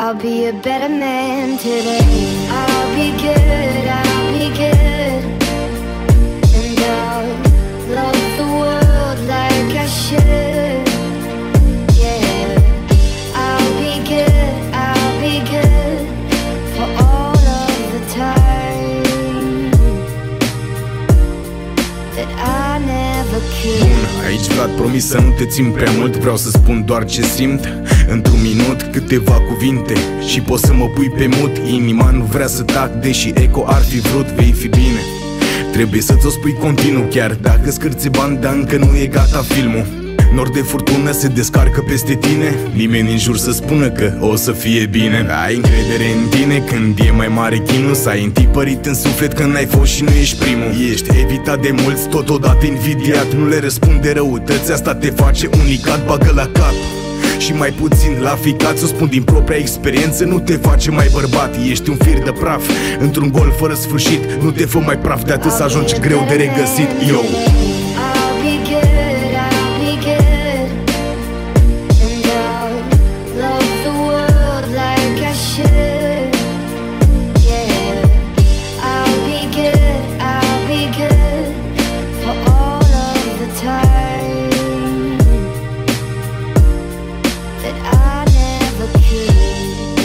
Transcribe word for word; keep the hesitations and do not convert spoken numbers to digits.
I'll be a better man today. I'll be good, I'll be good, and I'll love the world like I should. Yeah, I'll be good, I'll be good for all of the time that I never could. Bun, aici Vlad, promis să nu te țin prea mult. Vreau să spun doar ce simt într-un minut, câteva cuvinte și poți să mă pui pe mut. Inima nu vrea să tac, deși eco ar fi vrut. Vei fi bine, trebuie să-ți o spui continuu, chiar dacă scârți bani, dar încă nu e gata filmul. Nor de furtună se descarcă peste tine, nimeni în jur să spună că o să fie bine. Ai încredere în tine când e mai mare chinul, să ai întipărit în suflet că n-ai fost și nu ești primul. Ești evitat de mulți, totodată invidiat, nu le răspunde răutăți, asta te face unicat, bagă la cap. Și mai puțin la ficat, o spun din propria experiență, nu te face mai bărbat. Ești un fir de praf într-un gol fără sfârșit, nu te fă mai praf de atât să ajungi greu de regăsit. Yo! That I never could.